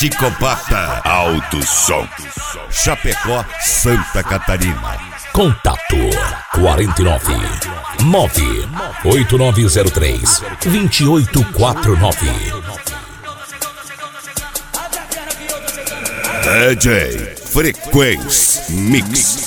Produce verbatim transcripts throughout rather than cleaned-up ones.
Psicopata Alto Som, Chapecó, Santa Catarina. Contato quarenta e nove, nove oito nove zero três, dois oito quatro nove. D J Frequência Mix.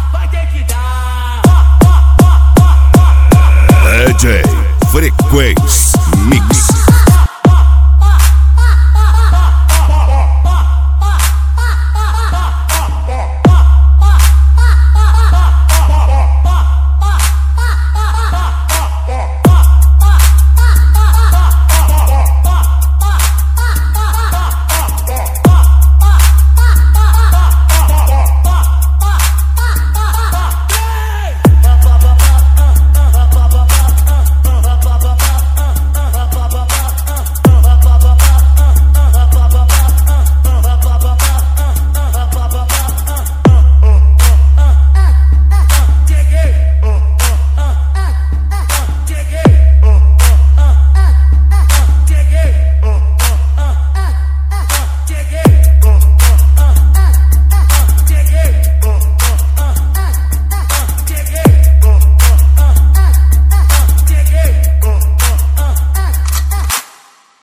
D J Frequência